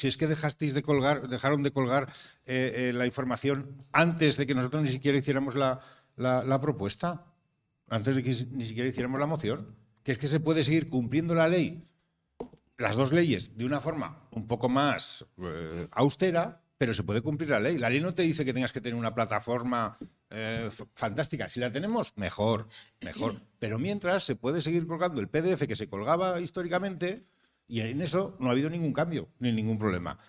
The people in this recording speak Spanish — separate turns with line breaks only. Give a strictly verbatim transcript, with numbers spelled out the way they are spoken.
Si es que dejasteis de colgar, dejaron de colgar eh, eh, la información antes de que nosotros ni siquiera hiciéramos la, la, la propuesta, antes de que ni siquiera hiciéramos la moción, que es que se puede seguir cumpliendo la ley, las dos leyes, de una forma un poco más eh, austera, pero se puede cumplir la ley. La ley no te dice que tengas que tener una plataforma eh, fantástica. Si la tenemos, mejor, mejor. Pero mientras se puede seguir colgando el P D F que se colgaba históricamente. Y en eso no ha habido ningún cambio, ni ningún problema.